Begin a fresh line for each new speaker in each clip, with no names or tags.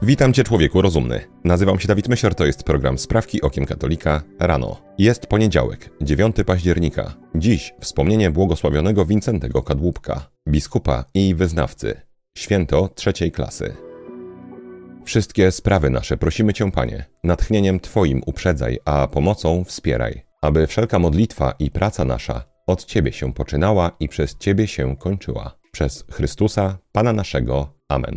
Witam Cię, człowieku rozumny. Nazywam się Dawid Mysior, to jest program Sprawki Okiem Katolika rano. Jest poniedziałek, 9 października. Dziś wspomnienie błogosławionego Wincentego Kadłubka, biskupa i wyznawcy. Święto 3. klasy. Wszystkie sprawy nasze prosimy Cię, Panie, natchnieniem Twoim uprzedzaj, a pomocą wspieraj, aby wszelka modlitwa i praca nasza od Ciebie się poczynała i przez Ciebie się kończyła. Przez Chrystusa, Pana naszego. Amen.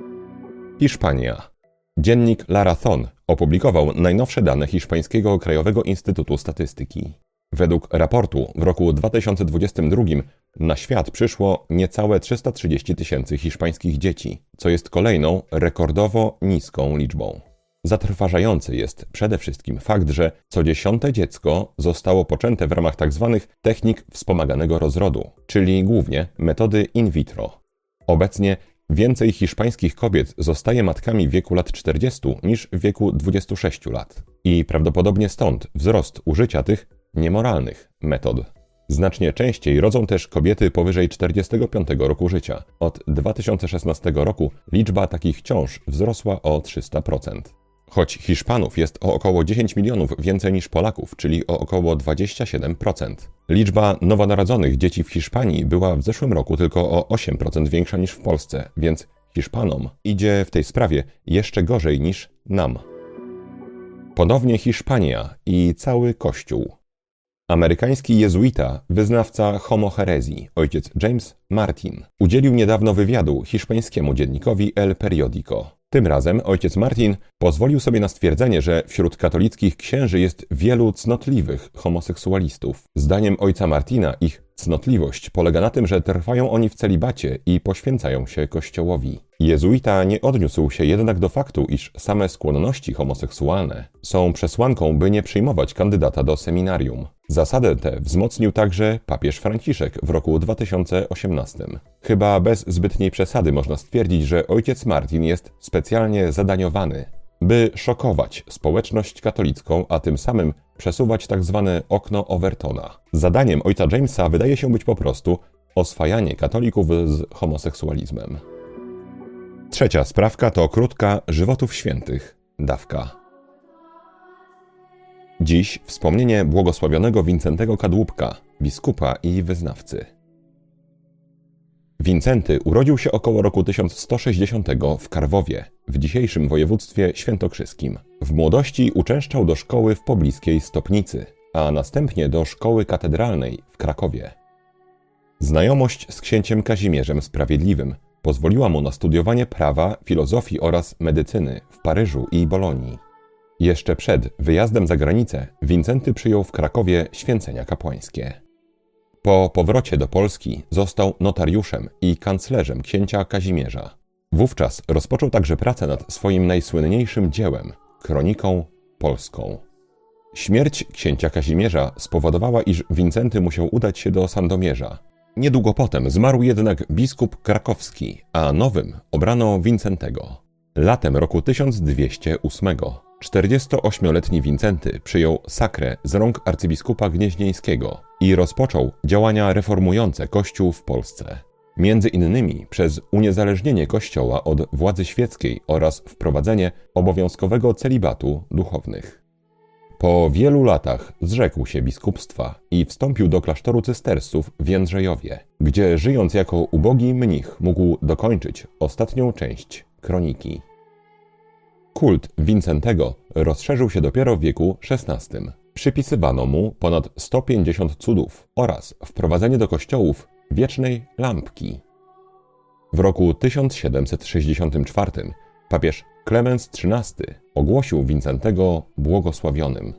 Hiszpania. Dziennik La Razón opublikował najnowsze dane Hiszpańskiego Krajowego Instytutu Statystyki. Według raportu w roku 2022 na świat przyszło niecałe 330 000 hiszpańskich dzieci, co jest kolejną rekordowo niską liczbą. Zatrważający jest przede wszystkim fakt, że co 10. dziecko zostało poczęte w ramach tzw. technik wspomaganego rozrodu, czyli głównie metody in vitro. Obecnie więcej hiszpańskich kobiet zostaje matkami w wieku lat 40 niż w wieku 26 lat. I prawdopodobnie stąd wzrost użycia tych niemoralnych metod. Znacznie częściej rodzą też kobiety powyżej 45 roku życia. Od 2016 roku liczba takich ciąż wzrosła o 300%. Choć Hiszpanów jest o około 10 milionów więcej niż Polaków, czyli o około 27%. Liczba nowonarodzonych dzieci w Hiszpanii była w zeszłym roku tylko o 8% większa niż w Polsce, więc Hiszpanom idzie w tej sprawie jeszcze gorzej niż nam. Ponownie Hiszpania i cały Kościół. Amerykański jezuita, wyznawca homoherezji, ojciec James Martin, udzielił niedawno wywiadu hiszpańskiemu dziennikowi El Periódico. Tym razem ojciec Martin pozwolił sobie na stwierdzenie, że wśród katolickich księży jest wielu cnotliwych homoseksualistów. Zdaniem ojca Martina ich cnotliwość polega na tym, że trwają oni w celibacie i poświęcają się Kościołowi. Jezuita nie odniósł się jednak do faktu, iż same skłonności homoseksualne są przesłanką, by nie przyjmować kandydata do seminarium. Zasadę tę wzmocnił także papież Franciszek w roku 2018. Chyba bez zbytniej przesady można stwierdzić, że ojciec Martin jest specjalnie zadaniowany, by szokować społeczność katolicką, a tym samym przesuwać tzw. okno Overtona. Zadaniem ojca Jamesa wydaje się być po prostu oswajanie katolików z homoseksualizmem. Trzecia sprawka to krótka żywotów świętych, dawka. Dziś wspomnienie błogosławionego Wincentego Kadłubka, biskupa i wyznawcy. Wincenty urodził się około roku 1160 w Karwowie, w dzisiejszym województwie świętokrzyskim. W młodości uczęszczał do szkoły w pobliskiej Stopnicy, a następnie do szkoły katedralnej w Krakowie. Znajomość z księciem Kazimierzem Sprawiedliwym pozwoliła mu na studiowanie prawa, filozofii oraz medycyny w Paryżu i Bolonii. Jeszcze przed wyjazdem za granicę Wincenty przyjął w Krakowie święcenia kapłańskie. Po powrocie do Polski został notariuszem i kanclerzem księcia Kazimierza. Wówczas rozpoczął także pracę nad swoim najsłynniejszym dziełem – Kroniką Polską. Śmierć księcia Kazimierza spowodowała, iż Wincenty musiał udać się do Sandomierza. Niedługo potem zmarł jednak biskup krakowski, a nowym obrano Wincentego. Latem roku 1208 48-letni Wincenty przyjął sakrę z rąk arcybiskupa gnieźnieńskiego i rozpoczął działania reformujące Kościół w Polsce. Między innymi przez uniezależnienie Kościoła od władzy świeckiej oraz wprowadzenie obowiązkowego celibatu duchownych. Po wielu latach zrzekł się biskupstwa i wstąpił do klasztoru cystersów w Jędrzejowie, gdzie żyjąc jako ubogi mnich mógł dokończyć ostatnią część kroniki. Kult Wincentego rozszerzył się dopiero w wieku XVI. Przypisywano mu ponad 150 cudów oraz wprowadzenie do kościołów wiecznej lampki. W roku 1764 papież Klemens XIII ogłosił Wincentego błogosławionym.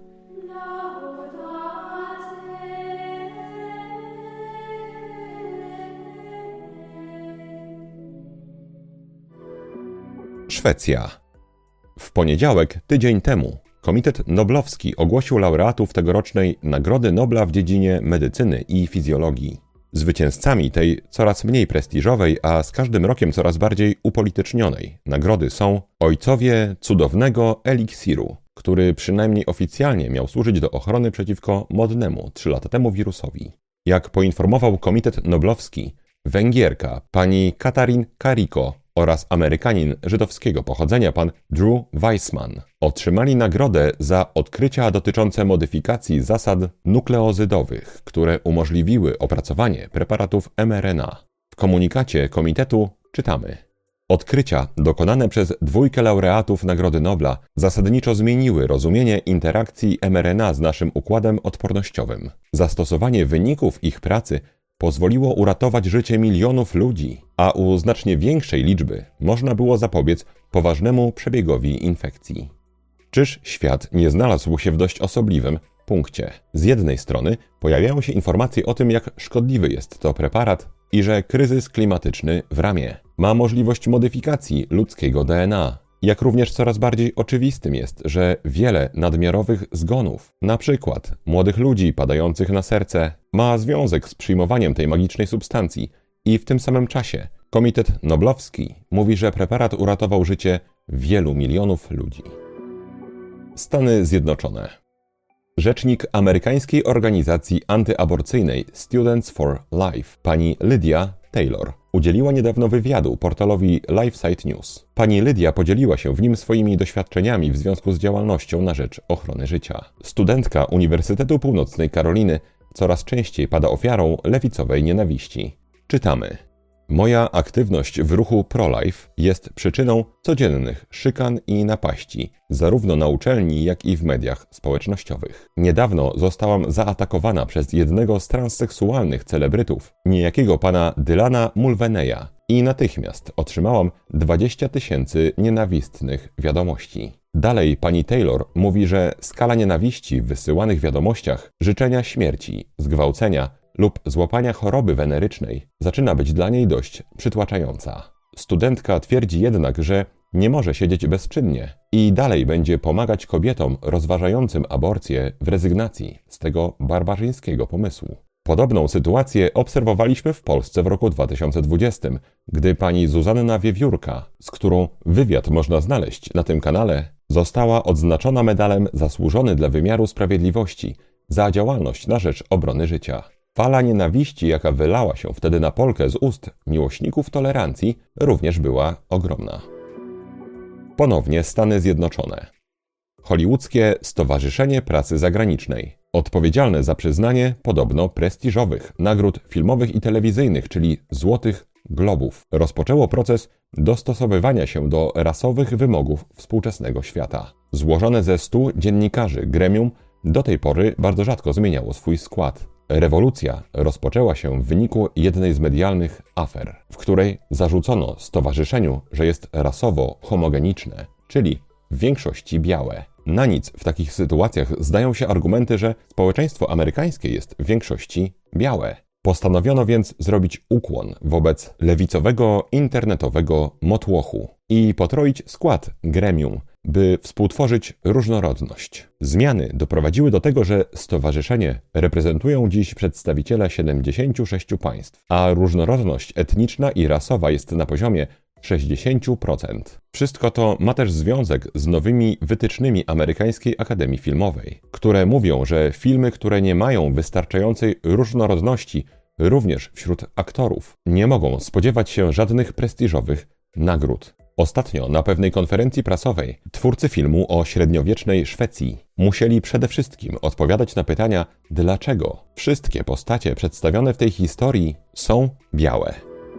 Szwecja. W poniedziałek, tydzień temu, Komitet Noblowski ogłosił laureatów tegorocznej Nagrody Nobla w dziedzinie medycyny i fizjologii. Zwycięzcami tej coraz mniej prestiżowej, a z każdym rokiem coraz bardziej upolitycznionej nagrody są ojcowie cudownego eliksiru, który przynajmniej oficjalnie miał służyć do ochrony przeciwko modnemu 3 lata temu wirusowi. Jak poinformował Komitet Noblowski, Węgierka pani Katalin Kariko oraz Amerykanin żydowskiego pochodzenia pan Drew Weissman otrzymali nagrodę za odkrycia dotyczące modyfikacji zasad nukleozydowych, które umożliwiły opracowanie preparatów mRNA. W komunikacie komitetu czytamy: odkrycia dokonane przez dwójkę laureatów Nagrody Nobla zasadniczo zmieniły rozumienie interakcji mRNA z naszym układem odpornościowym. Zastosowanie wyników ich pracy pozwoliło uratować życie milionów ludzi, a u znacznie większej liczby można było zapobiec poważnemu przebiegowi infekcji. Czyż świat nie znalazł się w dość osobliwym punkcie? Z jednej strony pojawiają się informacje o tym, jak szkodliwy jest to preparat i że kryzys klimatyczny w ramie ma możliwość modyfikacji ludzkiego DNA. Jak również coraz bardziej oczywistym jest, że wiele nadmiarowych zgonów, na przykład młodych ludzi padających na serce, ma związek z przyjmowaniem tej magicznej substancji i w tym samym czasie Komitet Noblowski mówi, że preparat uratował życie wielu milionów ludzi. Stany Zjednoczone. Rzecznik amerykańskiej organizacji antyaborcyjnej Students for Life, pani Lydia Taylor, udzieliła niedawno wywiadu portalowi LifeSite News. Pani Lydia podzieliła się w nim swoimi doświadczeniami w związku z działalnością na rzecz ochrony życia. Studentka Uniwersytetu Północnej Karoliny coraz częściej pada ofiarą lewicowej nienawiści. Czytamy: moja aktywność w ruchu pro-life jest przyczyną codziennych szykan i napaści, zarówno na uczelni, jak i w mediach społecznościowych. Niedawno zostałam zaatakowana przez jednego z transseksualnych celebrytów, niejakiego pana Dylana Mulvaneya, i natychmiast otrzymałam 20 000 nienawistnych wiadomości. Dalej pani Taylor mówi, że skala nienawiści w wysyłanych wiadomościach, życzenia śmierci, zgwałcenia lub złapania choroby wenerycznej zaczyna być dla niej dość przytłaczająca. Studentka twierdzi jednak, że nie może siedzieć bezczynnie i dalej będzie pomagać kobietom rozważającym aborcję w rezygnacji z tego barbarzyńskiego pomysłu. Podobną sytuację obserwowaliśmy w Polsce w roku 2020, gdy pani Zuzanna Wiewiórka, z którą wywiad można znaleźć na tym kanale, została odznaczona medalem Zasłużony dla wymiaru sprawiedliwości za działalność na rzecz obrony życia. Fala nienawiści, jaka wylała się wtedy na Polkę z ust miłośników tolerancji, również była ogromna. Ponownie Stany Zjednoczone. Hollywoodzkie Stowarzyszenie Pracy Zagranicznej, odpowiedzialne za przyznanie podobno prestiżowych nagród filmowych i telewizyjnych, czyli Złotych Globów, rozpoczęło proces dostosowywania się do rasowych wymogów współczesnego świata. Złożone ze 100 dziennikarzy gremium do tej pory bardzo rzadko zmieniało swój skład. Rewolucja rozpoczęła się w wyniku jednej z medialnych afer, w której zarzucono stowarzyszeniu, że jest rasowo homogeniczne, czyli w większości białe. Na nic w takich sytuacjach zdają się argumenty, że społeczeństwo amerykańskie jest w większości białe. Postanowiono więc zrobić ukłon wobec lewicowego internetowego motłochu i potroić skład gremium, by współtworzyć różnorodność. Zmiany doprowadziły do tego, że stowarzyszenie reprezentują dziś przedstawiciele 76 państw, a różnorodność etniczna i rasowa jest na poziomie 60%. Wszystko to ma też związek z nowymi wytycznymi Amerykańskiej Akademii Filmowej, które mówią, że filmy, które nie mają wystarczającej różnorodności również wśród aktorów, nie mogą spodziewać się żadnych prestiżowych nagród. Ostatnio na pewnej konferencji prasowej twórcy filmu o średniowiecznej Szwecji musieli przede wszystkim odpowiadać na pytania, dlaczego wszystkie postacie przedstawione w tej historii są białe.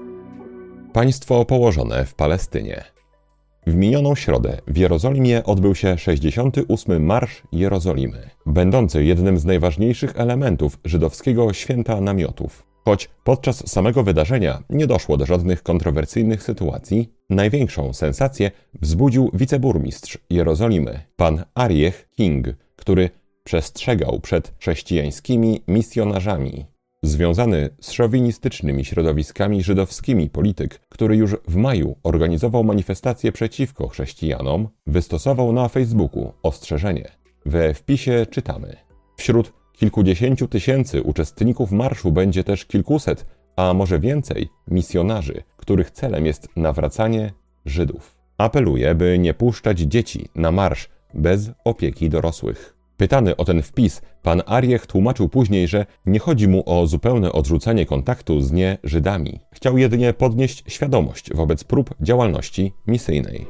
Państwo położone w Palestynie. W minioną środę w Jerozolimie odbył się 68. Marsz Jerozolimy, będący jednym z najważniejszych elementów żydowskiego Święta Namiotów. Choć podczas samego wydarzenia nie doszło do żadnych kontrowersyjnych sytuacji, największą sensację wzbudził wiceburmistrz Jerozolimy, pan Aryeh King, który przestrzegał przed chrześcijańskimi misjonarzami. Związany z szowinistycznymi środowiskami żydowskimi polityk, który już w maju organizował manifestację przeciwko chrześcijanom, wystosował na Facebooku ostrzeżenie. We wpisie czytamy: wśród kilkudziesięciu tysięcy uczestników marszu będzie też kilkuset, a może więcej, misjonarzy, których celem jest nawracanie Żydów. Apeluję, by nie puszczać dzieci na marsz bez opieki dorosłych. Pytany o ten wpis, pan Ariech tłumaczył później, że nie chodzi mu o zupełne odrzucenie kontaktu z nie-Żydami. Chciał jedynie podnieść świadomość wobec prób działalności misyjnej.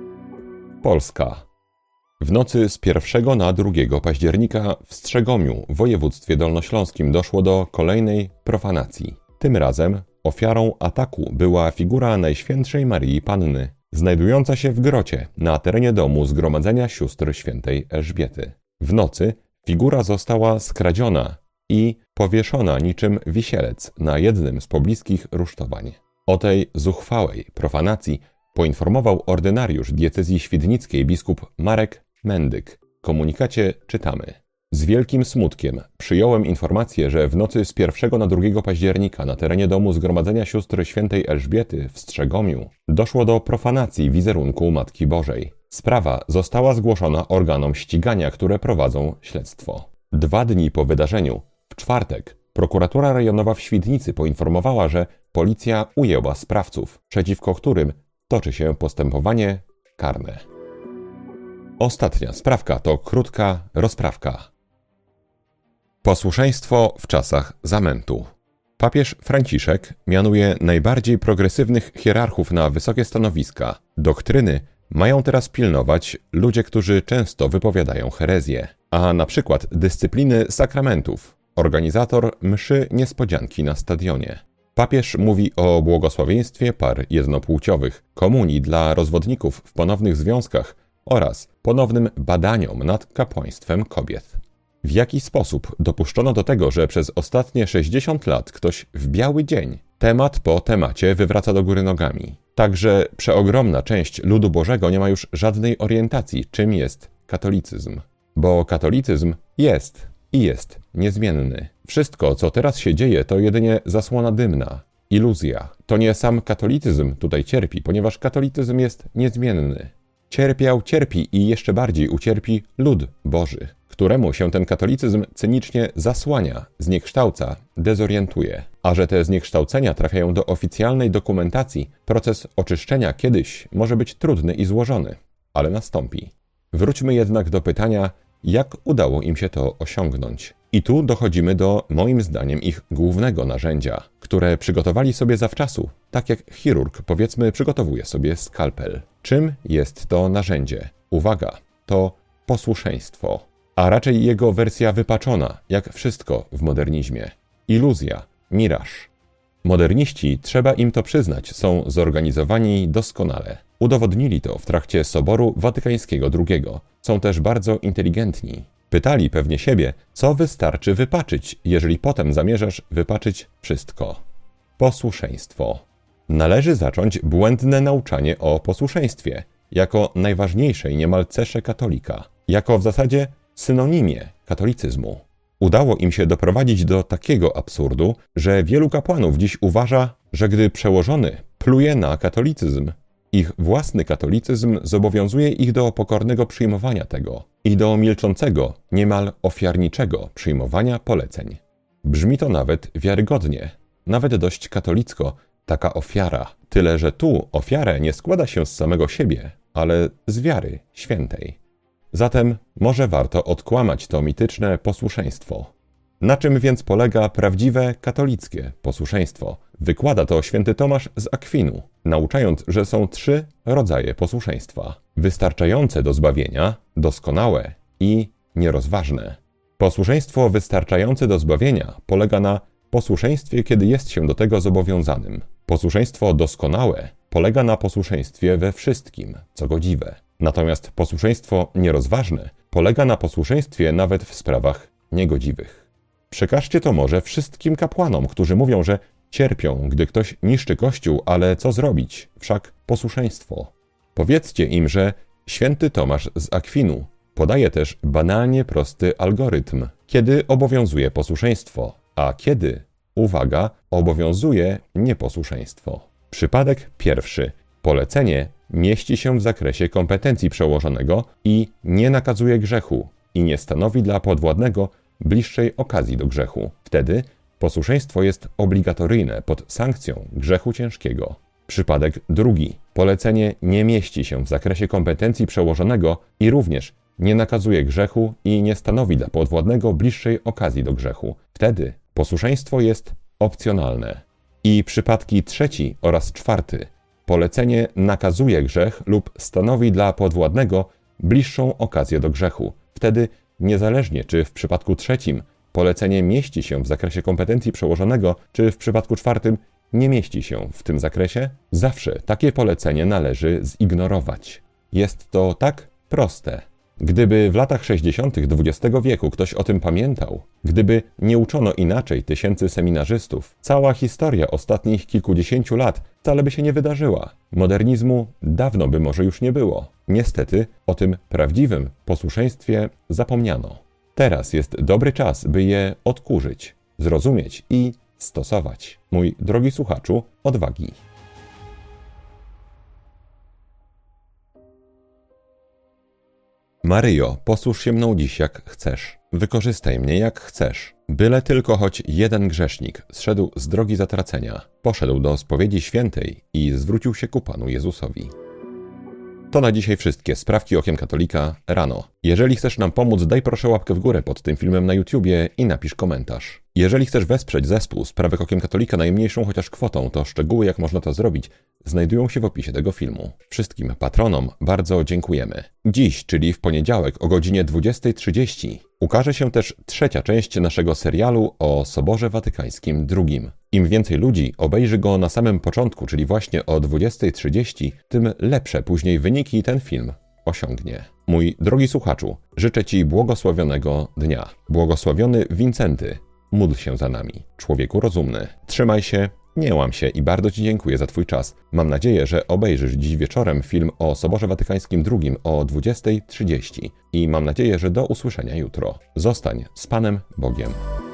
Polska. W nocy z 1 na 2 października w Strzegomiu w województwie dolnośląskim doszło do kolejnej profanacji. Tym razem ofiarą ataku była figura Najświętszej Maryi Panny, znajdująca się w grocie na terenie domu Zgromadzenia Sióstr Świętej Elżbiety. W nocy figura została skradziona i powieszona niczym wisielec na jednym z pobliskich rusztowań. O tej zuchwałej profanacji poinformował ordynariusz diecezji świdnickiej biskup Marek Mendyk. W komunikacie czytamy: z wielkim smutkiem przyjąłem informację, że w nocy z 1 na 2 października na terenie domu Zgromadzenia Sióstr Świętej Elżbiety w Strzegomiu doszło do profanacji wizerunku Matki Bożej. Sprawa została zgłoszona organom ścigania, które prowadzą śledztwo. 2 dni po wydarzeniu, w czwartek, prokuratura rejonowa w Świdnicy poinformowała, że policja ujęła sprawców, przeciwko którym toczy się postępowanie karne. Ostatnia sprawka to krótka rozprawka. Posłuszeństwo w czasach zamętu. Papież Franciszek mianuje najbardziej progresywnych hierarchów na wysokie stanowiska. Doktryny mają teraz pilnować ludzie, którzy często wypowiadają herezję, a na przykład dyscypliny sakramentów, organizator mszy niespodzianki na stadionie. Papież mówi o błogosławieństwie par jednopłciowych, komunii dla rozwodników w ponownych związkach oraz ponownym badaniom nad kapłaństwem kobiet. W jaki sposób dopuszczono do tego, że przez ostatnie 60 lat ktoś w biały dzień, temat po temacie wywraca do góry nogami? Także przeogromna część ludu Bożego nie ma już żadnej orientacji, czym jest katolicyzm. Bo katolicyzm jest i jest niezmienny. Wszystko, co teraz się dzieje, to jedynie zasłona dymna, iluzja. To nie sam katolicyzm tutaj cierpi, ponieważ katolicyzm jest niezmienny. Cierpi i jeszcze bardziej ucierpi lud Boży, któremu się ten katolicyzm cynicznie zasłania, zniekształca, dezorientuje. A że te zniekształcenia trafiają do oficjalnej dokumentacji, proces oczyszczenia kiedyś może być trudny i złożony, ale nastąpi. Wróćmy jednak do pytania, jak udało im się to osiągnąć. I tu dochodzimy do, moim zdaniem, ich głównego narzędzia, które przygotowali sobie zawczasu, tak jak chirurg, powiedzmy, przygotowuje sobie skalpel. Czym jest to narzędzie? Uwaga, to posłuszeństwo, a raczej jego wersja wypaczona, jak wszystko w modernizmie. Iluzja, miraż. Moderniści, trzeba im to przyznać, są zorganizowani doskonale. Udowodnili to w trakcie Soboru Watykańskiego II. Są też bardzo inteligentni. Pytali pewnie siebie, co wystarczy wypaczyć, jeżeli potem zamierzasz wypaczyć wszystko. Posłuszeństwo. Należy zacząć błędne nauczanie o posłuszeństwie, jako najważniejszej niemal cesze katolika, jako w zasadzie synonimie katolicyzmu. Udało im się doprowadzić do takiego absurdu, że wielu kapłanów dziś uważa, że gdy przełożony pluje na katolicyzm, ich własny katolicyzm zobowiązuje ich do pokornego przyjmowania tego i do milczącego, niemal ofiarniczego przyjmowania poleceń. Brzmi to nawet wiarygodnie, nawet dość katolicko, taka ofiara. Tyle, że tu ofiarę nie składa się z samego siebie, ale z wiary świętej. Zatem może warto odkłamać to mityczne posłuszeństwo. Na czym więc polega prawdziwe katolickie posłuszeństwo? Wykłada to święty Tomasz z Akwinu, nauczając, że są 3 rodzaje posłuszeństwa. Wystarczające do zbawienia, doskonałe i nierozważne. Posłuszeństwo wystarczające do zbawienia polega na posłuszeństwie, kiedy jest się do tego zobowiązanym. Posłuszeństwo doskonałe polega na posłuszeństwie we wszystkim, co godziwe. Natomiast posłuszeństwo nierozważne polega na posłuszeństwie nawet w sprawach niegodziwych. Przekażcie to może wszystkim kapłanom, którzy mówią, że cierpią, gdy ktoś niszczy Kościół, ale co zrobić? Wszak posłuszeństwo. Powiedzcie im, że święty Tomasz z Akwinu podaje też banalnie prosty algorytm, kiedy obowiązuje posłuszeństwo, a kiedy, uwaga, obowiązuje nieposłuszeństwo. Przypadek pierwszy. Polecenie mieści się w zakresie kompetencji przełożonego i nie nakazuje grzechu i nie stanowi dla podwładnego bliższej okazji do grzechu. Wtedy posłuszeństwo jest obligatoryjne pod sankcją grzechu ciężkiego. Przypadek drugi. Polecenie nie mieści się w zakresie kompetencji przełożonego i również nie nakazuje grzechu i nie stanowi dla podwładnego bliższej okazji do grzechu. Wtedy posłuszeństwo jest opcjonalne. I przypadki 3 oraz 4. Polecenie nakazuje grzech lub stanowi dla podwładnego bliższą okazję do grzechu. Wtedy, niezależnie czy w przypadku 3 polecenie mieści się w zakresie kompetencji przełożonego, czy w przypadku 4 nie mieści się w tym zakresie, zawsze takie polecenie należy zignorować. Jest to tak proste. Gdyby w latach 60. XX wieku ktoś o tym pamiętał, gdyby nie uczono inaczej tysięcy seminarzystów, cała historia ostatnich kilkudziesięciu lat wcale by się nie wydarzyła. Modernizmu dawno by może już nie było. Niestety o tym prawdziwym posłuszeństwie zapomniano. Teraz jest dobry czas, by je odkurzyć, zrozumieć i stosować. Mój drogi słuchaczu, odwagi. Maryjo, posłuż się mną dziś jak chcesz. Wykorzystaj mnie jak chcesz. Byle tylko choć jeden grzesznik zszedł z drogi zatracenia, poszedł do spowiedzi świętej i zwrócił się ku Panu Jezusowi. To na dzisiaj wszystkie sprawki Okiem Katolika rano. Jeżeli chcesz nam pomóc, daj proszę łapkę w górę pod tym filmem na YouTubie i napisz komentarz. Jeżeli chcesz wesprzeć zespół Sprawek Okiem Katolika najmniejszą chociaż kwotą, to szczegóły jak można to zrobić znajdują się w opisie tego filmu. Wszystkim patronom bardzo dziękujemy. Dziś, czyli w poniedziałek o godzinie 20:30 ukaże się też 3. część naszego serialu o Soborze Watykańskim II. Im więcej ludzi obejrzy go na samym początku, czyli właśnie o 20:30, tym lepsze później wyniki ten film osiągnie. Mój drogi słuchaczu, życzę Ci błogosławionego dnia. Błogosławiony Wincenty, módl się za nami. Człowieku rozumny, trzymaj się, nie łam się i bardzo Ci dziękuję za Twój czas. Mam nadzieję, że obejrzysz dziś wieczorem film o Soborze Watykańskim II o 20:30 i mam nadzieję, że do usłyszenia jutro. Zostań z Panem Bogiem.